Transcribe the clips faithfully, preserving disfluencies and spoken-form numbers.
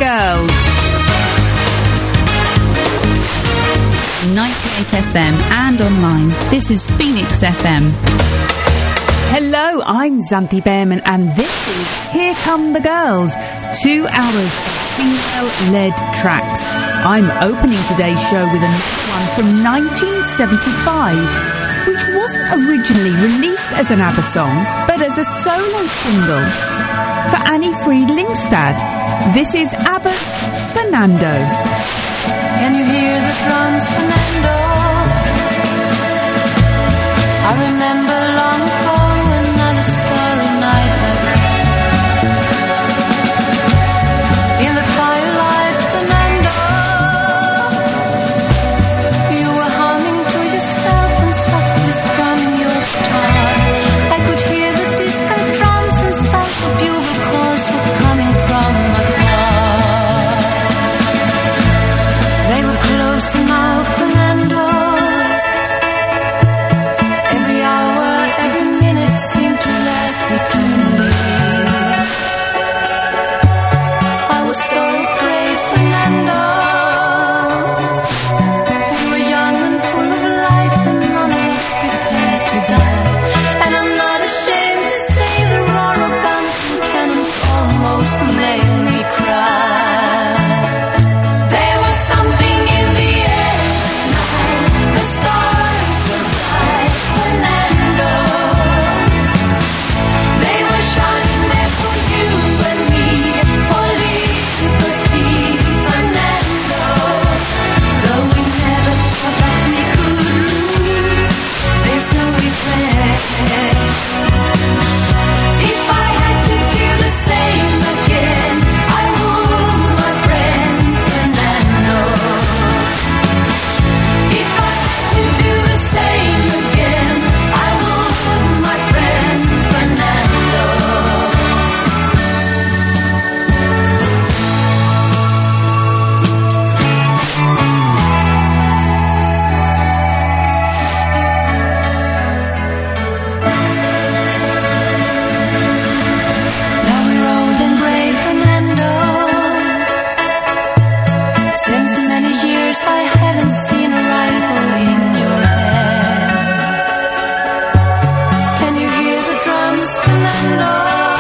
Girls. ninety-eight F M and online. This is Phoenix F M. Hello, I'm Xanthi Behrman and this is Here Come the Girls. Two hours of female-led tracks. I'm opening today's show with another one from nineteen seventy-five, which wasn't originally released as an ABBA song, but as a solo single for Annie Fried Lyngstad. This is ABBA's Fernando. Can you hear the drums, Fernando? I remember long ago another starry night like this. In the firelight, Fernando, you were humming to yourself and softly strumming your guitar. I could hear the distant drums and sound the bugle calls were coming from afar. They were close enough, Fernando. Every hour, every minute seemed to last eternally. I was so afraid, Fernando. We were young and full of life, and none of us prepared to die. And I'm not ashamed to say the roar of guns and cannons almost made me cry. There was something in the air that night. The stars were bright, Fernando. They were shining there for you and me, for liberty, Fernando. Though we never thought that we could lose, there's no regret. If I had to do the same again, I would, my friend Fernando. If I had to do the same again, I would, my friend Fernando. Now we're old and gray, Fernando. Since many years I haven't seen a rifle in your hand. Can you hear the drums, Fernando?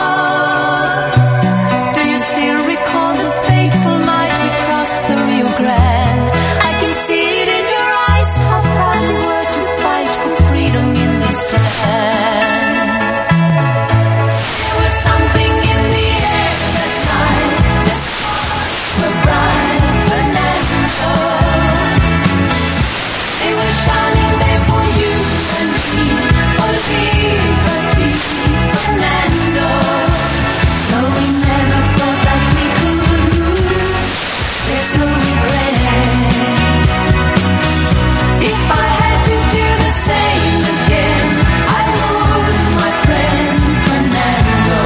Do you still recall the fateful night we crossed the Rio Grande? I can see it in your eyes, how proud you were to fight for freedom in this land. There was something in the air that night. The stars were bright, Fernando. They were shining there for you and me, for liberty, Fernando. Though we never thought that we could lose, there's no regret. If I had to do the same again, I would, my friend Fernando.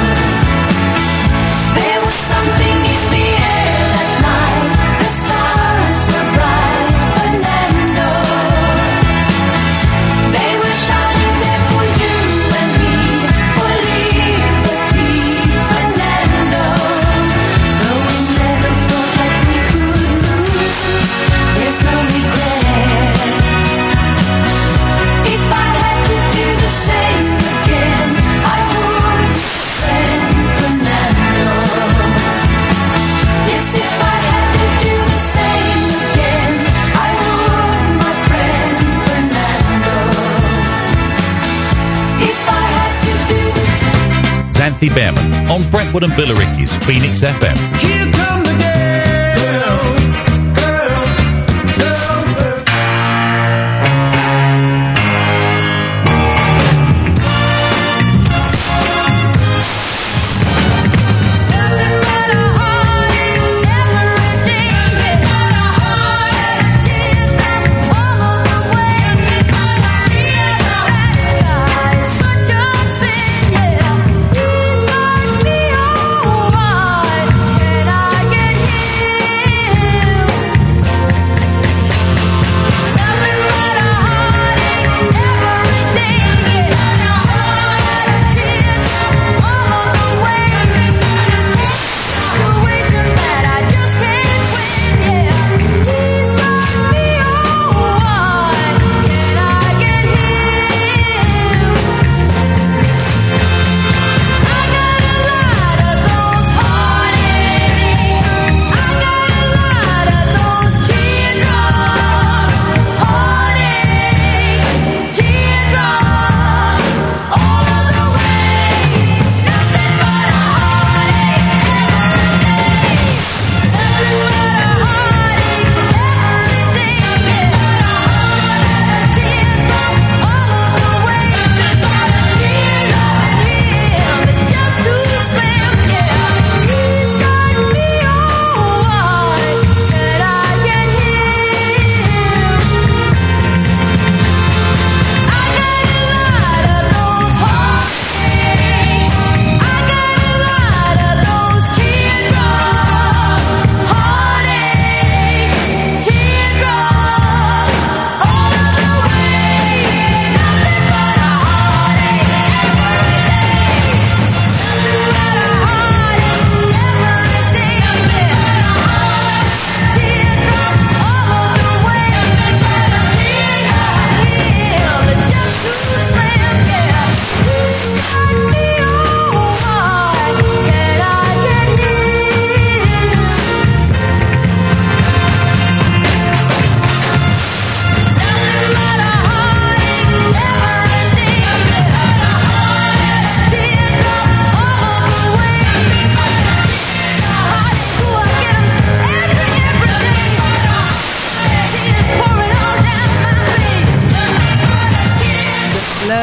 There was something in the air that night. The stars were bright, Fernando. They were shining there for you and me, for liberty, Fernando. Though we never thought that we could lose, there's no regret. If I had to do the same again, I would, friend Fernando. Yes, if I had to do the same again, I would, my friend Fernando. If I had to do the same. Xanthi Behrman on Brentwood and Billericay's Phoenix F M. Here come the girls, girls, girls, girls. Can I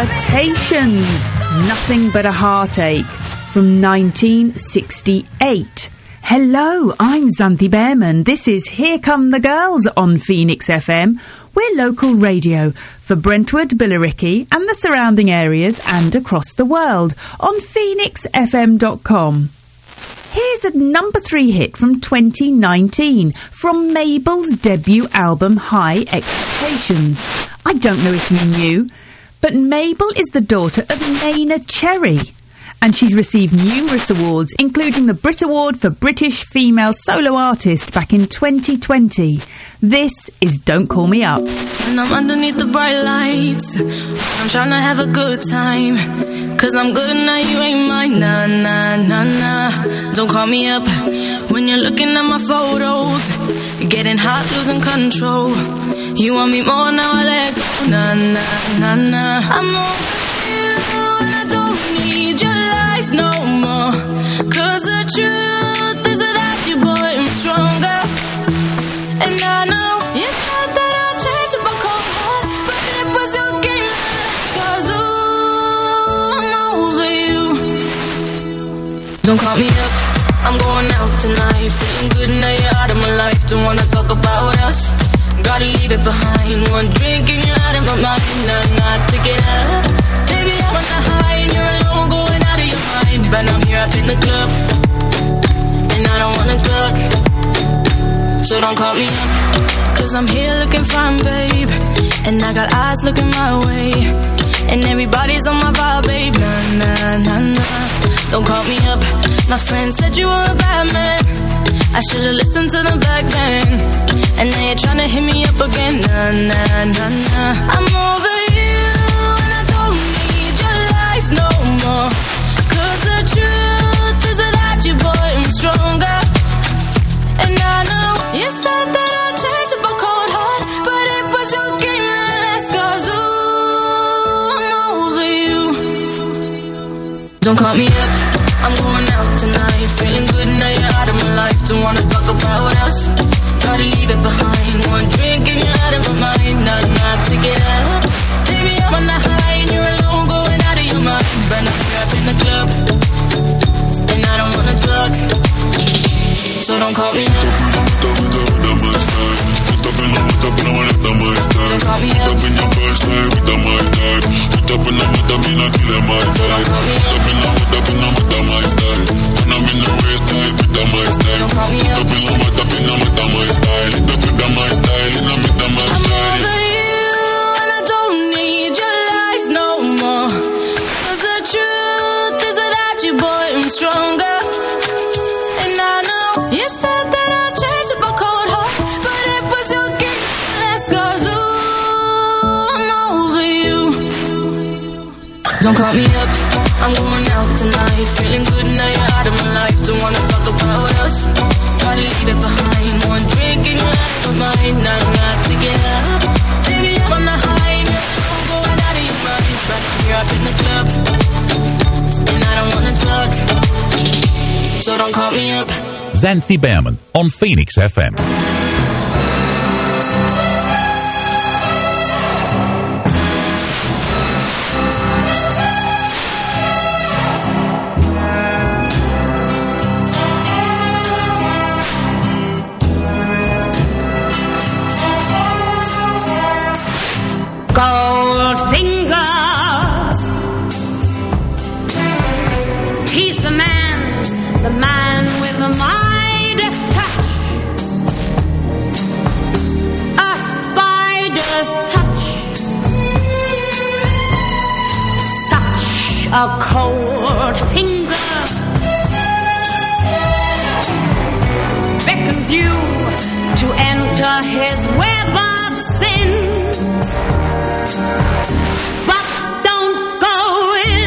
Flirtations, Nothing But a Heartache, from nineteen sixty-eight. Hello, I'm Xanthi Behrman. This is Here Come the Girls on Phoenix F M. We're local radio for Brentwood, Billericay and the surrounding areas and across the world on phoenix f m dot com. Here's a number three hit from twenty nineteen from Mabel's debut album High Expectations. I don't know if you knew, but Mabel is the daughter of Neneh Cherry, and she's received numerous awards, including the Brit Award for British Female Solo Artist back in twenty twenty. This is Don't Call Me Up. When I'm underneath the bright lights, I'm trying to have a good time, 'cause I'm good now, you ain't mine. Nah, nah, nah, nah. Don't call me up when you're looking at my photos, getting hot, losing control. You want me more, now I let go. Nah, nah, nah, nah. I'm over you and I don't need your lies no more, 'cause the truth is without you, boy, I'm stronger. And I know you said that I'll change if I cold heart, but it was your game, 'cause ooh, I'm over you. Don't call me up, I'm going out tonight, feeling good now you're out of my life. Don't wanna talk about us, gotta leave it behind. One drink and you're out of my mind. Nah, nah, take it up. Baby, I'm on the high and you're alone, going out of your mind. But I'm here up in the club, and I don't wanna talk, so don't call me up, 'cause I'm here looking fine, babe, and I got eyes looking my way, and everybody's on my vibe, babe. Nah, nah, nah, nah. Don't call me up. My friend said you were a bad man, I should've listened to them back then, and now you're trying to hit me up again. Nah, nah, nah, nah. I'm over you and I don't need your lies no more, 'cause the truth is without you, boy, I'm stronger. And I know you said that I'd change up a cold heart, but it was your game that last, 'cause ooh, I'm over you. Don't call me up, I'm going out tonight, feeling good now you're out of my life. Don't wanna talk about us, gotta leave it behind. One drink and you're out of my mind. Nah, nah, take it up. Baby, I'm on the high and you're alone, going out of your mind. But now you're up in the club, and I don't wanna talk, so don't call me up. Don't call me up, I'm going out tonight, feeling good now you're out of my life. Don't wanna talk about us, gotta leave it behind. One drink and you're out of my mind. Nah, nah, take it up. Baby, I'm on the high and you're going out of your mind. But you're up in the club, and I don't wanna talk, so don't call me up. Xanthi Behrman on Phoenix F M. Goldfinger, he's the man, the man with the Midas touch, a spider's touch, such a cold finger beckons you to enter his web of sin. But don't go in.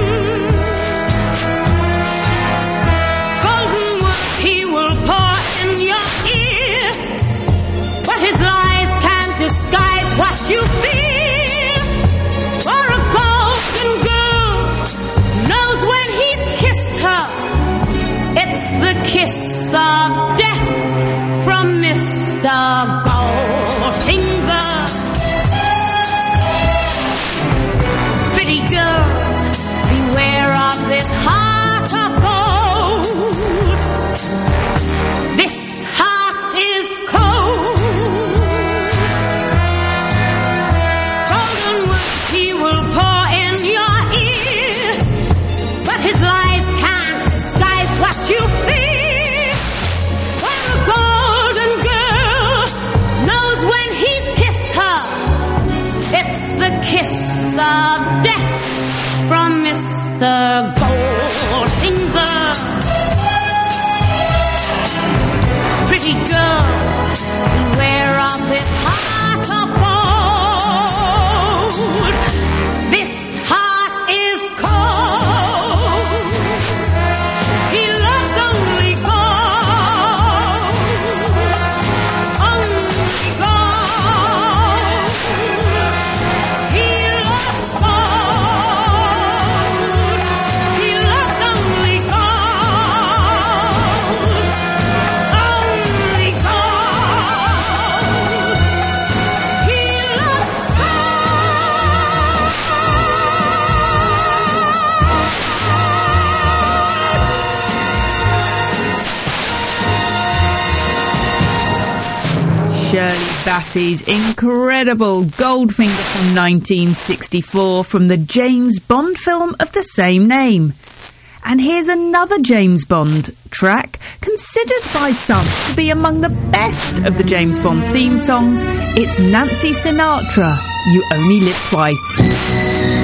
Golden words he will pour in your ear, but his lies can't disguise what you feel. For a golden girl knows when he's kissed her, it's the kiss of death from Mister Goldfinger. Shirley Bassey's incredible Goldfinger from nineteen sixty-four from the James Bond film of the same name. And here's another James Bond track, considered by some to be among the best of the James Bond theme songs. It's Nancy Sinatra, You Only Live Twice.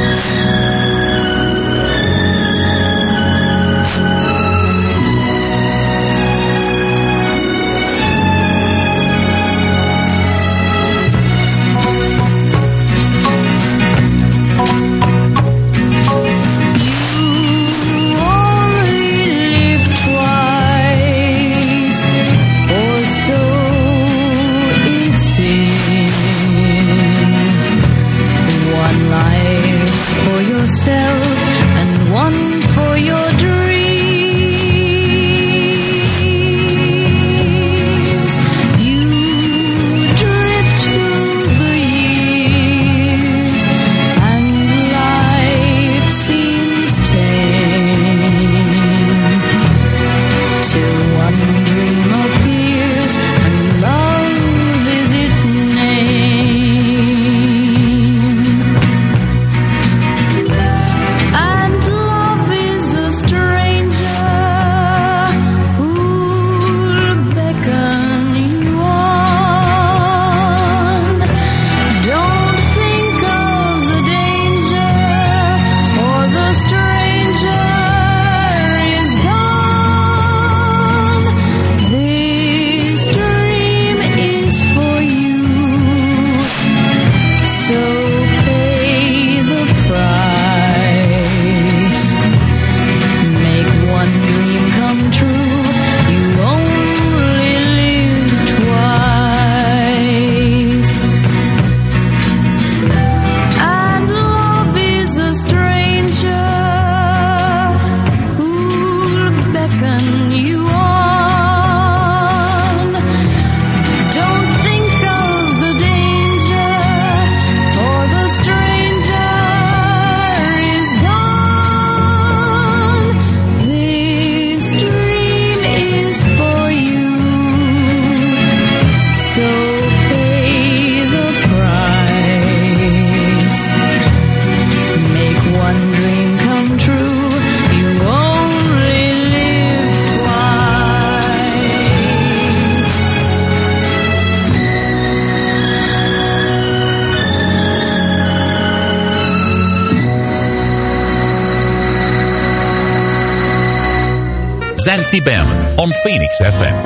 Zanthi Behrman on Phoenix F M.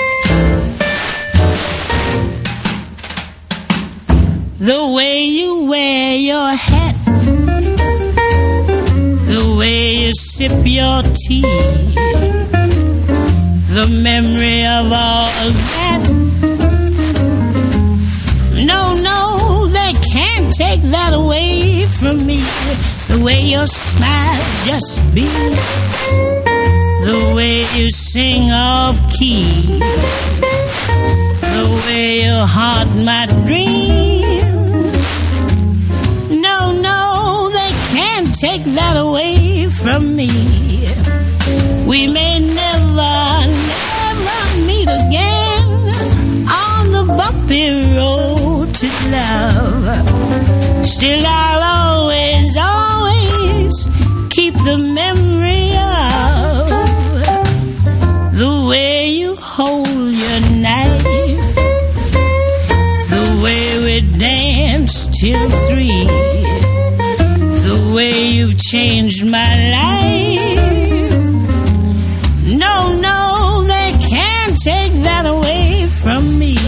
The way you wear your hat, the way you sip your tea, the memory of all that. No, no, they can't take that away from me. The way your smile just beams, the way you sing off key, the way you haunt my dreams. No, no, they can't take that away from me. We may never, never meet again on the bumpy road to love. Still, I'll always, always keep the memory of the way you hold your knife, the way we danced till three, the way you've changed my life. No, no, they can't take that away from me.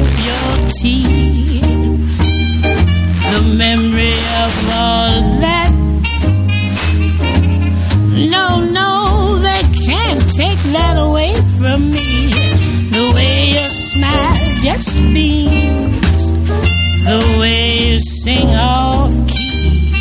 your tea. The memory of all that. No, no, they can't take that away from me. The way your smile just beams, the way you sing off key,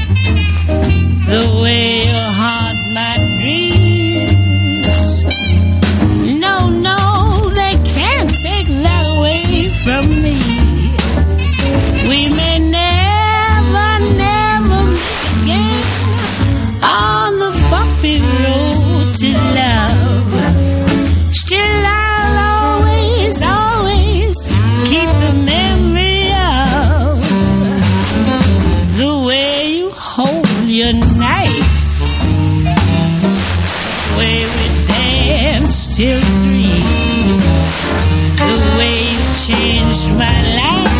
the way you haunt my dreams. No, no, they can't take that away from me. We may never, never meet again on the bumpy road to love. Still I'll always, always keep the memory of the way you hold your knife, the way we danced till three, the way you changed my life.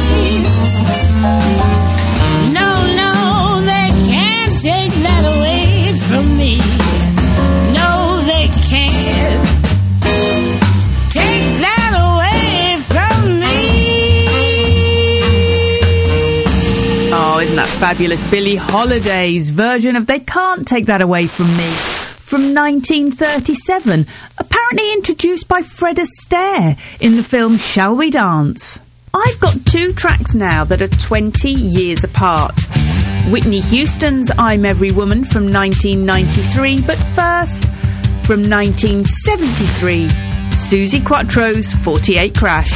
No, no, they can't take that away from me. No, they can't take that away from me. Oh, isn't that fabulous? Billie Holiday's version of They Can't Take That Away From Me from nineteen thirty-seven, apparently introduced by Fred Astaire in the film Shall We Dance? I've got two tracks now that are twenty years apart. Whitney Houston's I'm Every Woman from nineteen ninety-three, but first, from nineteen seventy-three, Suzi Quatro's forty-eight Crash.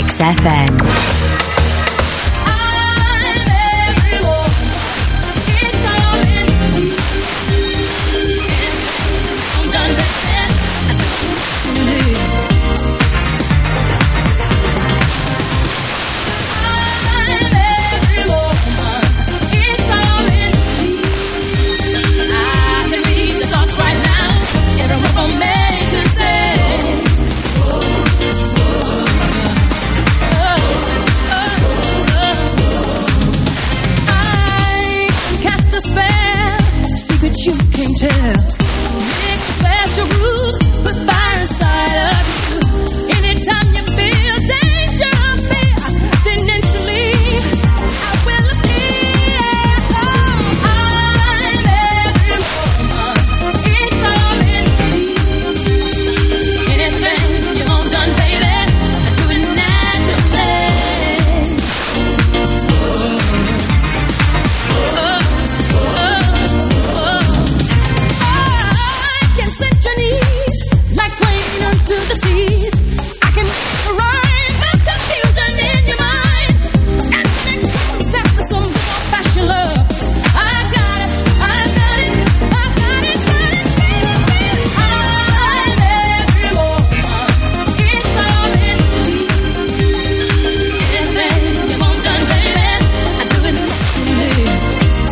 Phoenix F M. You can tell. Make a special groove with fire inside of you. Anytime you feel danger or fear, then instantly I will appear. Oh, I'm every woman. It's all in me. Anything you want done, baby, I do it naturally. Oh, oh, oh. To the seas, I can rhyme the confusion in your mind, and then test to some more fashion love. I got it, I got it, I got it, got it, baby. I'm every woman, it's all in me. Anything you want done, baby, I do it naturally.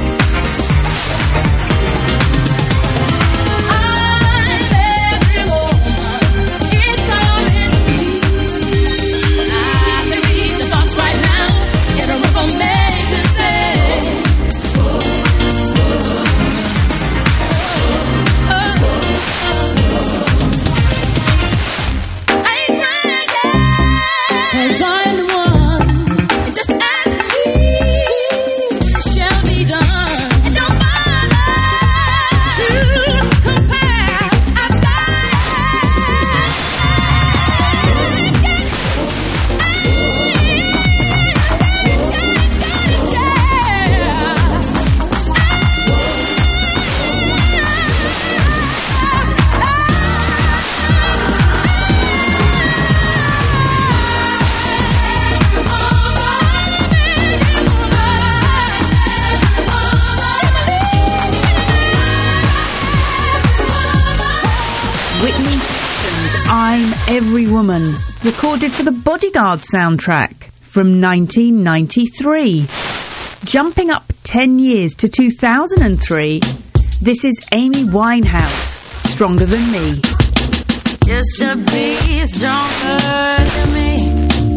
Every Woman, recorded for the Bodyguard soundtrack from nineteen ninety-three. Jumping up ten years to two thousand three, this is Amy Winehouse, Stronger Than Me. Just to be stronger than me.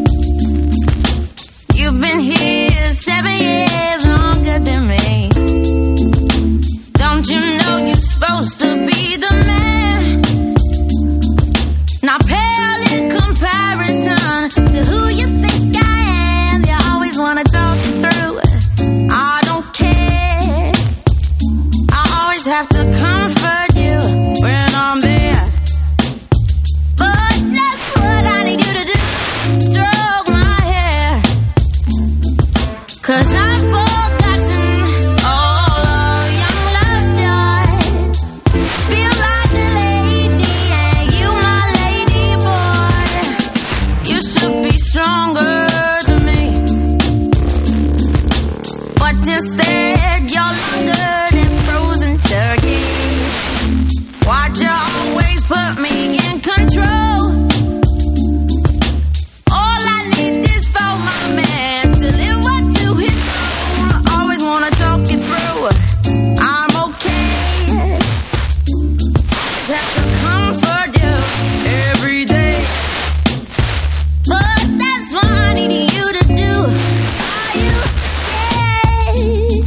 You've been here seven years longer than me. Don't you know you're supposed to be the man? Not pale in comparison to who you think I am. You always want to talk it through. I don't care. I always have to comfort you when I'm there. But that's what I need you to do. Stroke my hair. Cause I've forgotten all of young love joy. Feel like a lady and you my lady boy. You should be stronger than me. But instead you're longer than frozen turkey. Why'd you always put me in control? All I need is for my man to live up to his role. I always wanna talk it through. I'm okay. Always have to comfort you every day. But that's what I need you to do. Are you scared?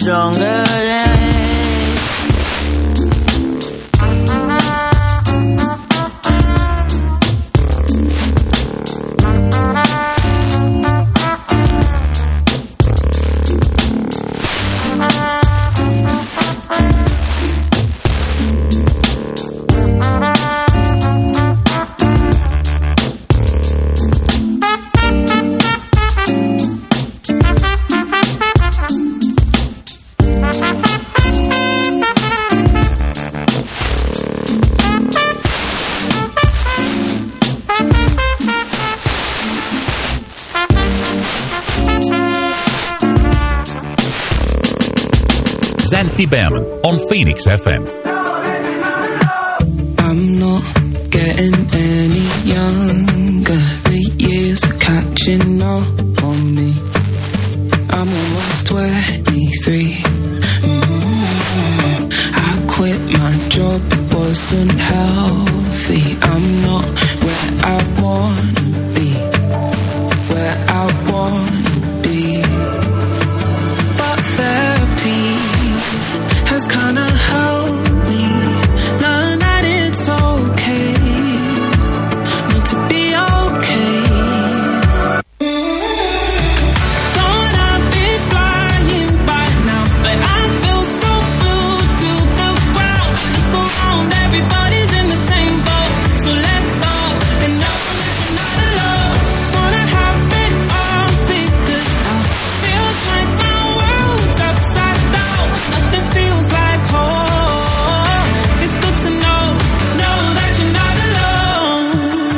stronger than Xanthi Behrman on Phoenix F M. I'm not getting any younger. The years are catching up on me. I'm almost twenty-three. Mm-hmm. I quit my job, it wasn't healthy. I'm not where I wanna be, where I wanna be. But therapy has kinda helped me learn that it's okay not to be okay. Thought I'd be flying by now, but I feel so blue to the ground. Look around, everybody's in the same boat, so let go and know that you're not alone. Wanna have it all figured out. Feels like my world's upside down. Nothing feels like home. It's good to know, know that you're not alone.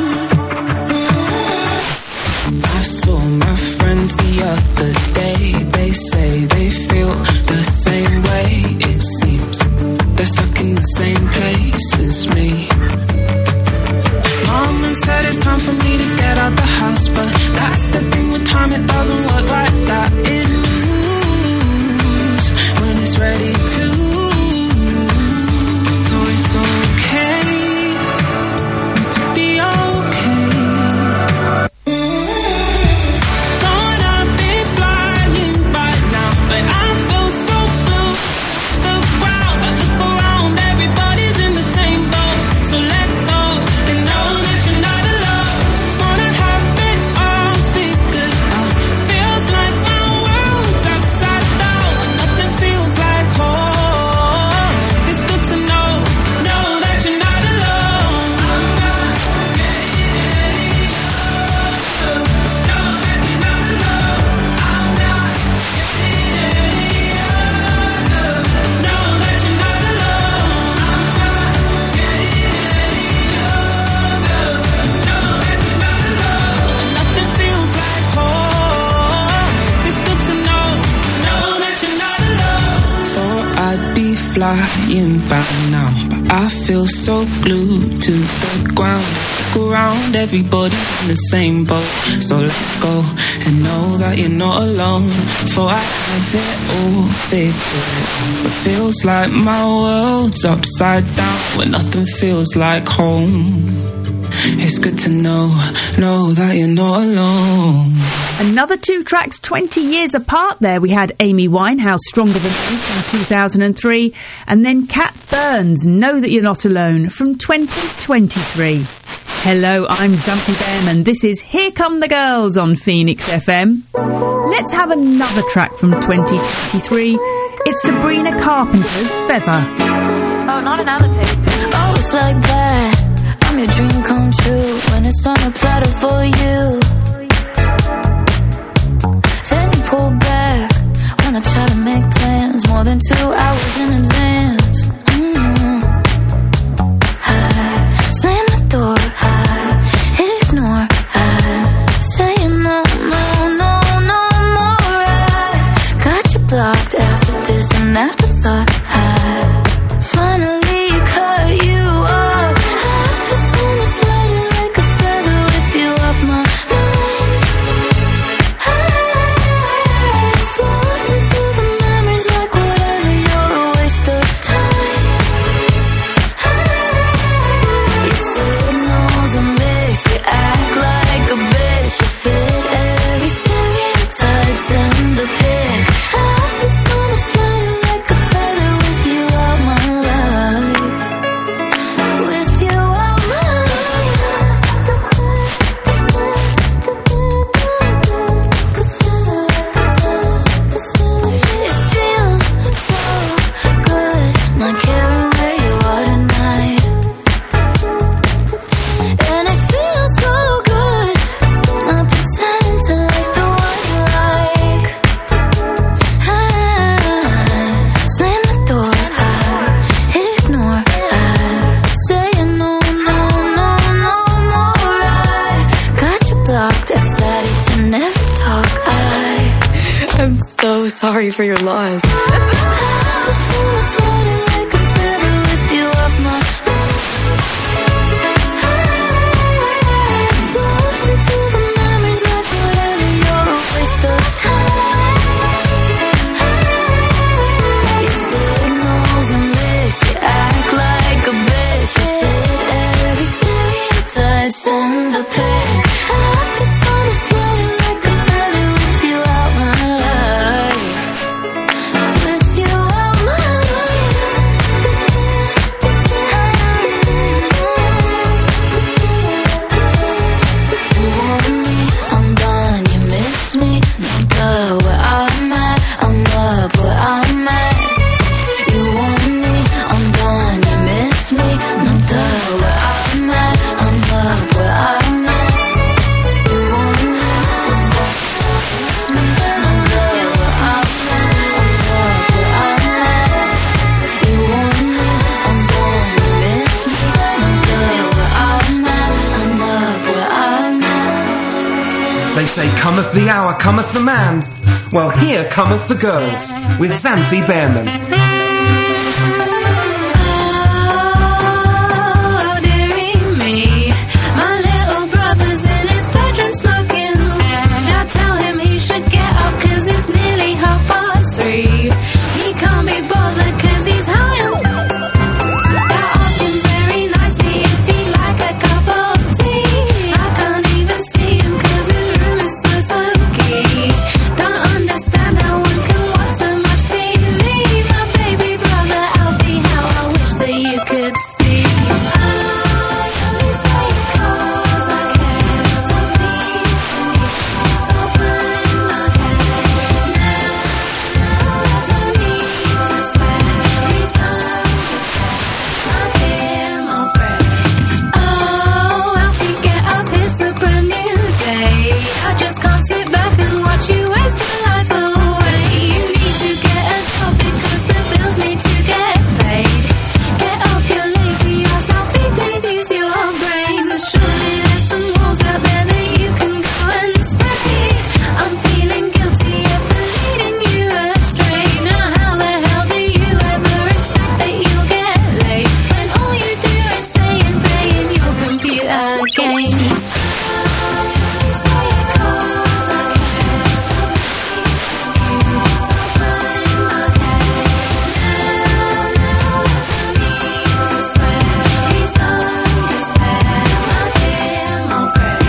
I saw my friends the other day. They say they feel the same way. It seems they're stuck in the same place as me. Mama said it's time for me to get out the house, but that's the thing with time, it doesn't work like that. It moves when it's ready to. So it's okay to be okay. Thought I'd be flying by now, but I feel so blue to the ground. I look around, everybody's in the same boat, so let go and know that you're not alone. Wanna have it all figured out. Feels like my world's upside down and nothing feels like home. It's good to know, know that you're not alone. I'm not getting any younger. Know that you're not alone. I'm not getting any younger. Know that you're not alone. I'm not getting any younger. Know that you're not alone. Nothing feels like home. It's good to know, know that you're not alone. Thought I'd be flying by now, but I feel so glued to the ground. Look around, everybody in the same boat, so let go and know that you're not alone. Thought I have it all figured out, but feels like my world's upside down when nothing feels like home. It's good to know, know that you're not alone. Another two tracks twenty years apart there. We had Amy Winehouse, Stronger Than Me from two thousand three, and then Cat Burns, Know That You're Not Alone from twenty twenty-three. Hello, I'm Xanthi Behrman. This is Here Come the Girls on Phoenix F M. Let's have another track from twenty twenty-three. It's Sabrina Carpenter's Feather. Oh, not another tape. Oh, it's like that. I'm your dream come true when it's on a platter for you. Then you pull back when I try to make plans more than two hours in advance. Mm-hmm. I slam the door, I ignore, I say no, no, no, no more. I got you blocked after this and afterthought. I finally cut you off. I feel so much lighter like a feather with you off my mind. I'm floating through the memories like whatever you're so sorry for your loss. Send the pain. I feel so much better, like a feather with you out my life. With you out my life. You want me, I'm gone. You miss me, no duh. Where I'm at, I'm up where I'm at. You want me, I'm gone. You miss me, no duh. Where I'm at, I'm up where I'm at. You want me, miss me, no duh. Where I'm at, I'm up where I'm at. You want me, I'm gone. You miss me, no duh. Where I'm at, I'm up where I'm at. They say cometh the hour, cometh the man. Well, here cometh the girls, with Xanthi Behrman. Oh, dearie me, my little brother's in his bedroom smoking. Now tell him he should get up, cause it's nearly half past three. He can't be bothered cause he's high on. I asked him very nicely if he'd like a cup of tea. I can't even see him cause his room is so smoky. Don't understand how one can watch so much T V. My baby brother Alfie, how I wish that you could see. I only say it 'cause I care. So please, stop burning my head. Now there's no need to swear. Please don't I'm here, my friend. Oh, Alfie, get up, it's a brand new day. I just can't sit back and watch you waste your life away. You need to get a job because the bills need to get paid. Get off your lazy ass, Alfie, please use your brain. Surely there's some walls out there that you can go and stray. I'm feeling guilty of leading you astray. Now how the hell do you ever expect that you'll get laid when all you do is stay and play in your computer games? I say it 'cause I care. So please, stop burning my head. Now, now there's no need to swear. Please don't despair, my dear, my friend.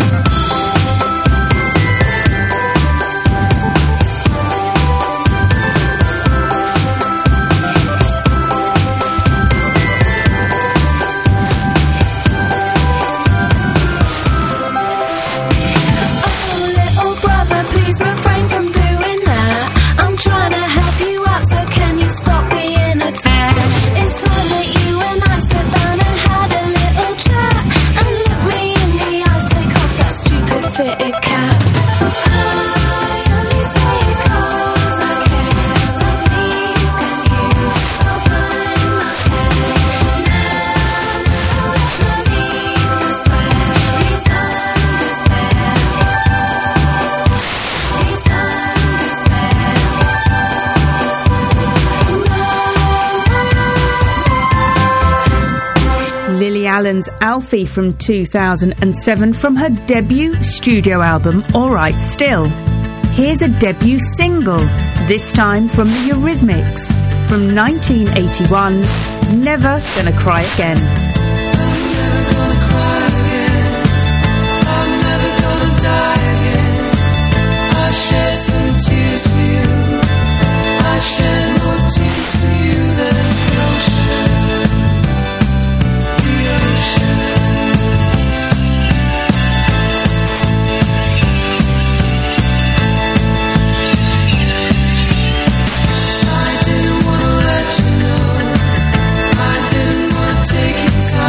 Oh, little brother, please refrain from doing that. I'm trying to help you out, so can you stop being a twat? It's time that you and I sat down and had a little chat. And look me in the eyes, take off that stupid fitted cap. I only say it 'cause I care. So please, can you stop burning my head? Now, there's no need to swear. Please don't despair. Please don't despair. Lily Allen's Alfie from two thousand seven from her debut studio album Alright Still. Here's a debut single, this time from the Eurythmics, from nineteen eighty-one, Never Gonna Cry Again. I didn't wanna let you know. I didn't wanna take your time.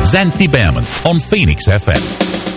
Xanthi Behrman on Phoenix F M.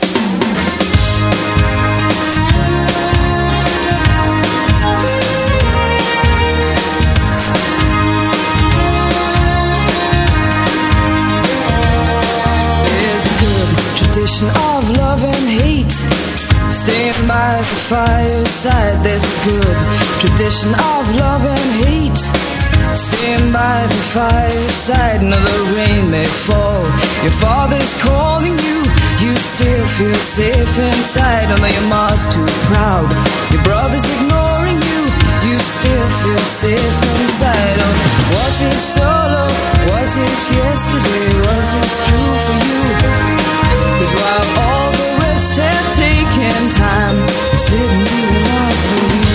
Of love and hate, staying by the fireside. There's a good tradition of love and hate, staying by the fireside. Now the rain may fall, your father's calling you, you still feel safe inside. Although your mom's too proud, your brother's ignoring you, you still feel safe inside. Oh, was it solo? Was it yesterday? Was it true for you? 'Cause while all the rest have taken time, this didn't do a lot for you.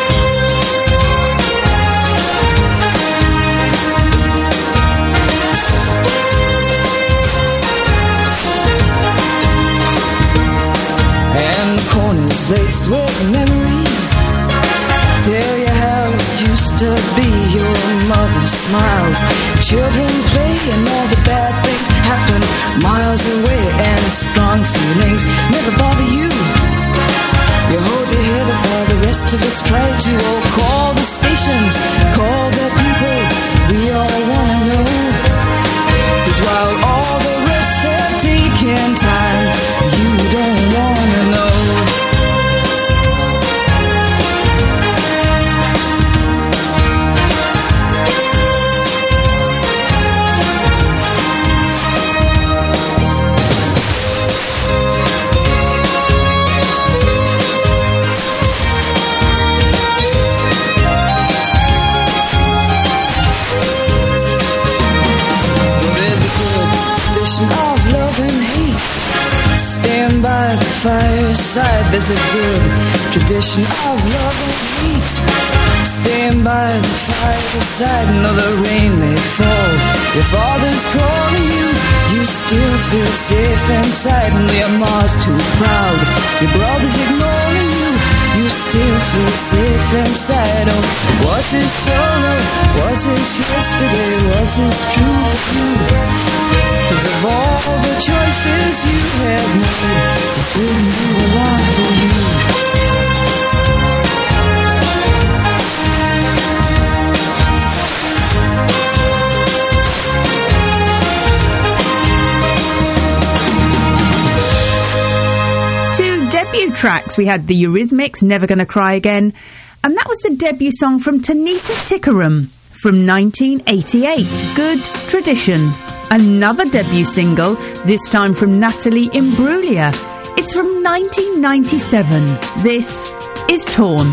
And corners laced with memories tell you how it used to be. Your mother smiles, children play, and all the bad things happen miles away, and strong feelings never bother you. You hold your head up while the rest of us try to. Oh, call the stations, call the people we all wanna know. 'Cause while all the rest have taken time, you don't wanna know. Of love and hate, stand by the fireside. There's a good tradition of love and hate, stand by the fireside. No, the rain may fall, your father's calling you, you still feel safe inside. And your mom's too proud, your brother's ignoring you, you still feel safe inside. Oh, was it solo? Was it yesterday? Was this true for you? 'Cause of all the choices you have made, this didn't do a lot for you. Two debut tracks. We had the Eurythmics, Never Gonna Cry Again, and that was the debut song from Tanita Tikaram from nineteen eighty-eight, Good Tradition. Another debut single, this time from Natalie Imbruglia. It's from nineteen ninety-seven. This is Torn.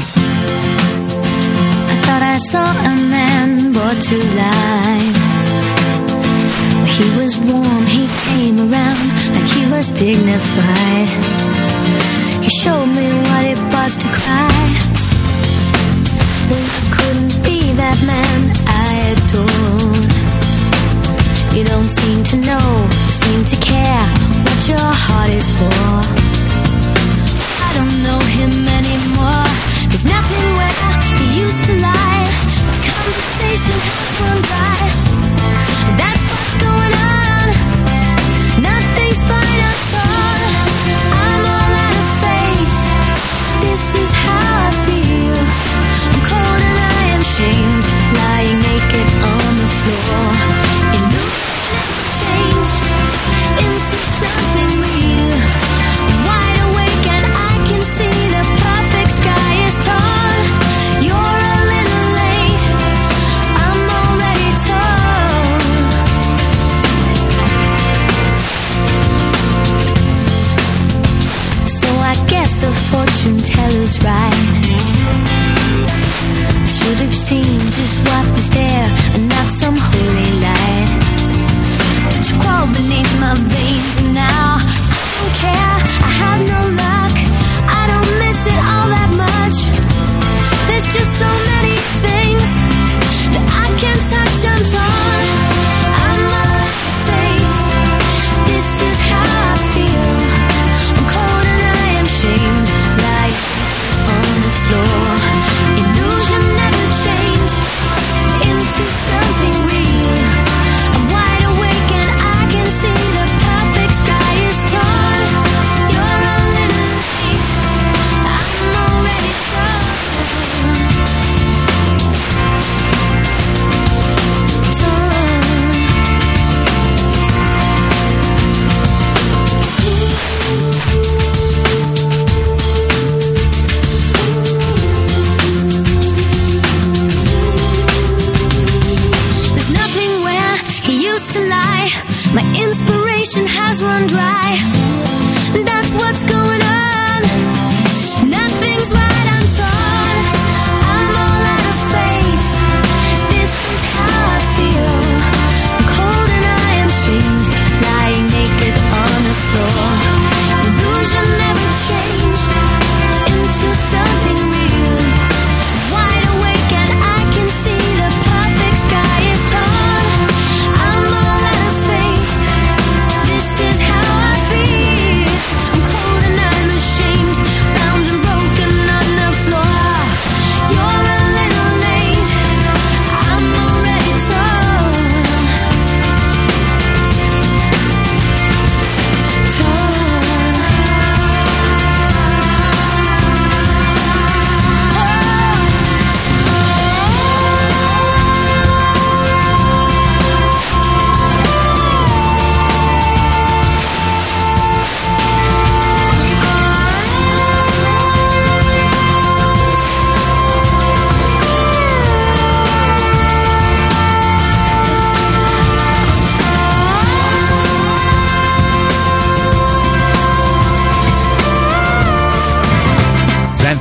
I thought I saw a man brought to life. He was warm, he came around like he was dignified. He showed me what it was to cry. Well, I couldn't be that man I adored. You don't seem to know, seem to care what your heart is for. I don't know him anymore. There's nothing where he used to lie. My conversation has run dry. That's what's going on. Nothing's fine at all. I'm all out of faith. This is how I feel. I'm cold and I am shamed, lying naked on the floor. In the changed into something real.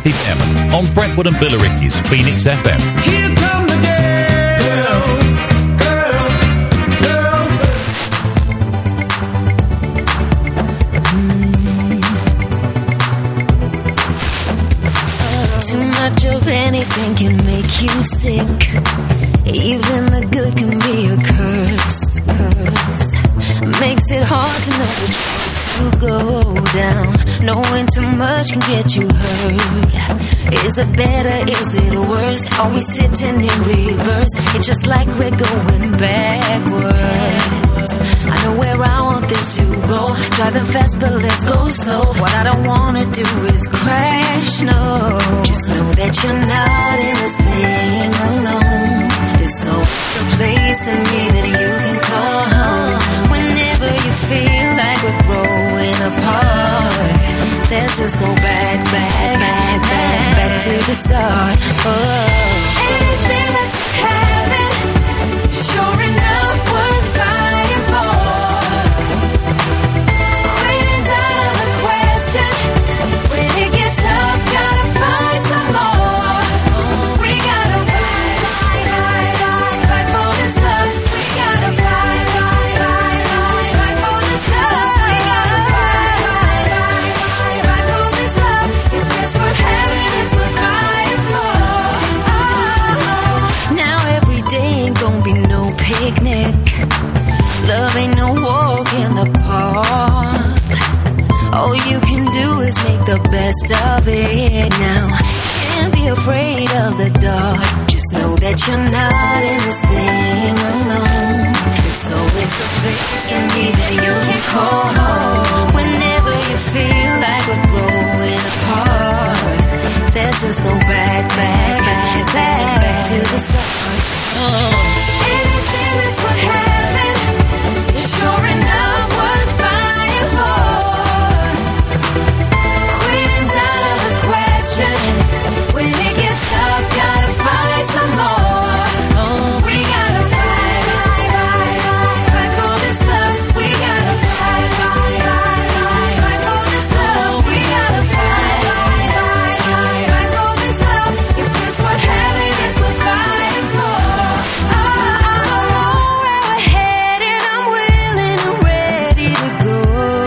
Xanthi Behrman on Brentwood and Billericay's Phoenix F M. Here come the girls, girls, girls. Too much of anything can make you sick. Even the good can be a curse, curse. Makes it hard to know which way to go down. Knowing too much can get you hurt. Is it better, is it worse? Are we sitting in reverse? It's just like we're going backwards. I know where I want this to go. Driving fast, but let's go slow. What I don't wanna do is crash, no. Just know that you're not in this thing alone. There's always a place in me that you can call home. Whenever you feel like we're growing apart, let's just go back, back, back, back, back to the start. Oh. Anything that's having, sure enough, worth fighting for. Quitting's out of the question. When it gets tough, gotta find some more. We gotta fight, fight, fight, fight, fight for this love. We gotta fight, fight, fight, fight, fight for this love. We gotta fight, fight, fight, fight, fight for this love. If that's what heaven is, we're fighting for. Oh. Now every day ain't gonna be no picnic. Love ain't no walk in the park. All you can do is make the best of it now. Can't be afraid of the dark. Just know that you're not in this thing alone. There's always a place in me that you can call home. Whenever you feel like we're growing apart, let's just go back, back, back, back, back to the start. Oh. Anything that's what happened is sure enough worth fighting for. Quitting's out of the question. When it gets tough, gotta fight some more. We gotta fight, fight, fight, fight, fight for this love. We gotta fight, fight, fight, fight, fight for this love. We gotta fight, fight, fight, fight, fight for this love. If it's what heaven is, we're fighting for. Oh, where we're headed, I'm willing and ready to go.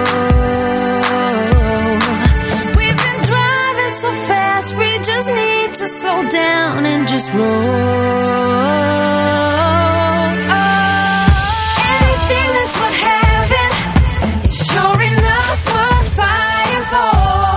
We've been driving so fast, we just need to slow down and just roll. Oh, anything that's what heaven is sure enough worth fighting for.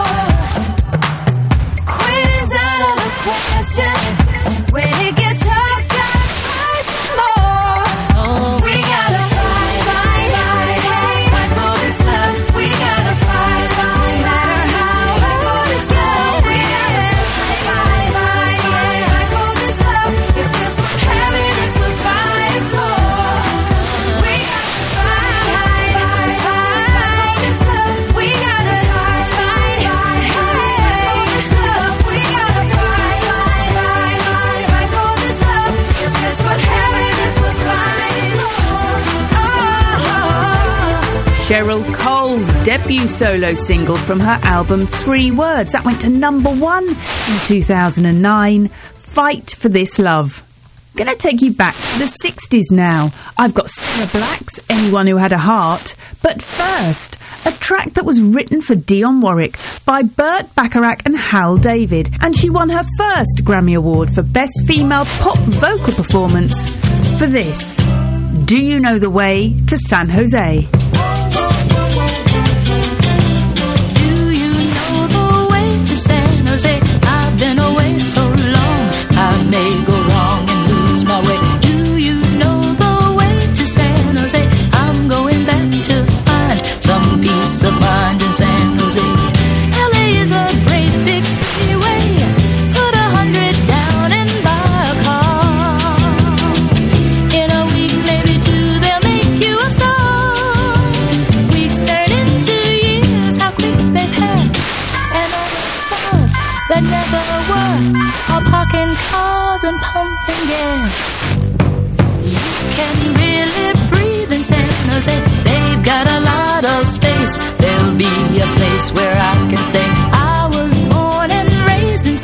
Quitting's out of the question. When it gets tough, gotta fight some more. We gotta fight, fight, fight, fight, fight for this love. We gotta fight, fight, matter how, fight for this love. We gotta fight, fight, fight, fight, fight for this love. If this what heaven is, we're fighting for. We gotta fight, fight, fight, fight, fight for this love. We gotta fight, fight, fight, fight, fight for this love. We gotta fight, fight, fight, fight, fight for this love. If this what heaven is, we're fighting for. Oh. Cheryl Cole's debut solo single from her album Three Words. That went to number one in two thousand nine. Fight for This Love. Gonna take you back to the sixties now. I've got Cilla Black's Anyone Who Had a Heart. But first, a track that was written for Dionne Warwick by Burt Bacharach and Hal David. And she won her first Grammy Award for Best Female Pop Vocal Performance for this. Do You Know the Way to San Jose? Do you know the way to San Jose? I've been away so long, I may go wrong and lose my way. Do you know the way to San Jose? I'm going back to find some peace of mind in San Jose. L A is a great big freeway. Put a hundred down and buy a car. In a week, maybe two, they'll make you a star. Weeks turn into years, how quick they pass. And all the stars that never were are parking cars and pumping gas. You can really breathe in San Jose. They've got a lot of space. There'll be a place where I can stay. I was born and raised in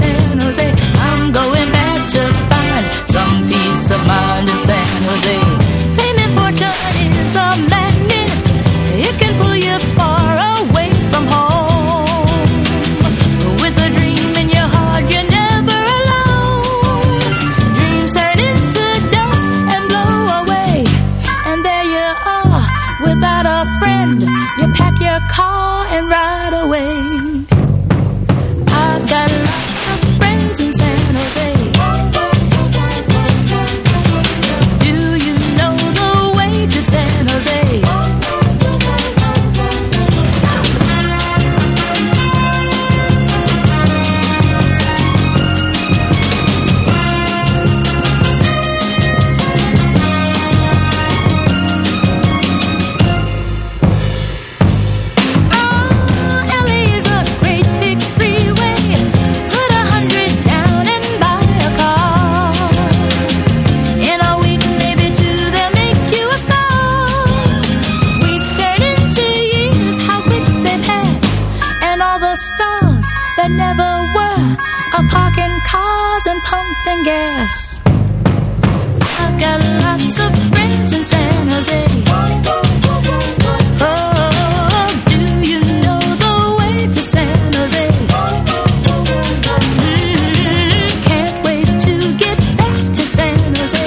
right away. I've got lots of friends in San Jose. Do you know the way to San Jose? That never were a parking cars and pumping gas. I've got lots of friends in San Jose. Oh, do you know the way to San Jose? Mm, can't wait to get back to San Jose.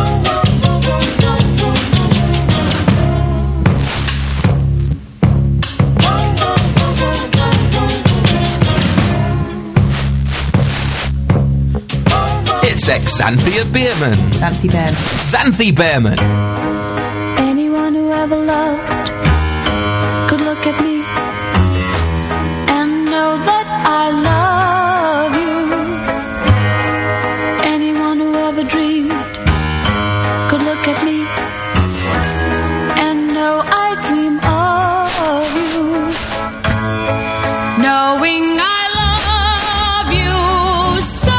It's ex-Xanthia Beerman. Xanthi Behrman. Xanthi Behrman. Anyone who ever loved could look at me and know that I love you. Anyone who ever dreamed could look at me and know I dream of you. Knowing I love you so.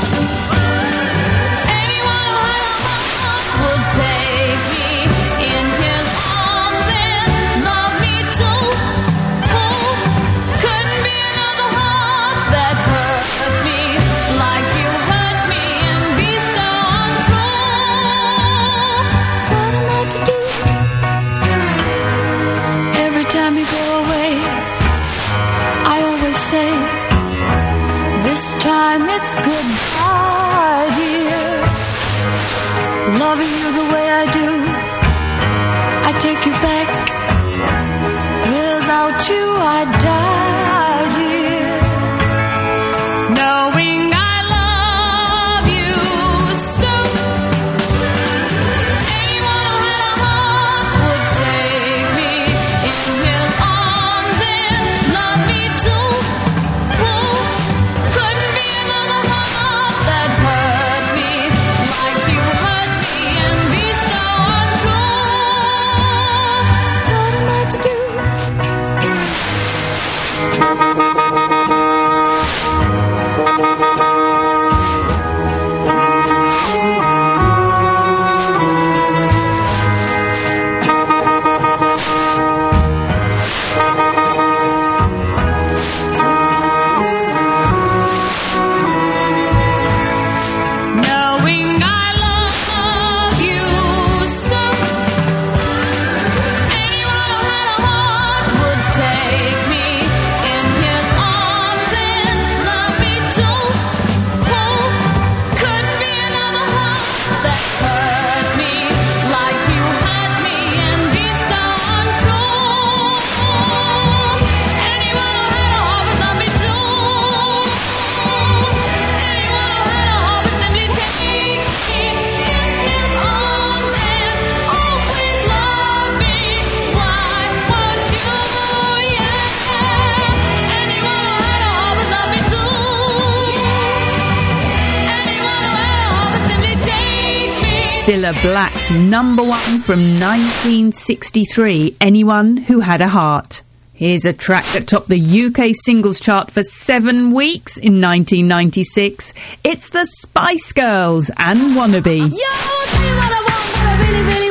Anyone who had a heart would take me in his arms and love me too. Oh, couldn't be another heart that hurt me like you hurt me and be so untrue. What am I to do? Every time you go away, I always say, this time it's goodbye, dear. Loving you the way I do, I take you back. Without you, I die, dear. Knowing I love you so. Anyone who had a heart would take me in his arms and love me too. Oh, couldn't be another heart that hurt me like you hurt me and be so untrue. What am I to do? Knowing I love you so. Anyone who had a heart would take me in his arms and love me too. Oh, couldn't be another heart that hurt me like you hurt me and be so untrue. Anyone who had a heart would love me too. Anyone who had a heart would simply take me in his arms and always love me. Why won't you? Yeah. Anyone who had a heart would love me too. Anyone who had a heart would simply take me. Cilla Black's number one from nineteen sixty-three, Anyone Who Had a Heart. Here's a track that topped the U K singles chart for seven weeks in nineteen ninety-six. It's the Spice Girls and Wannabe. Yo, tell you what I want, what I really, really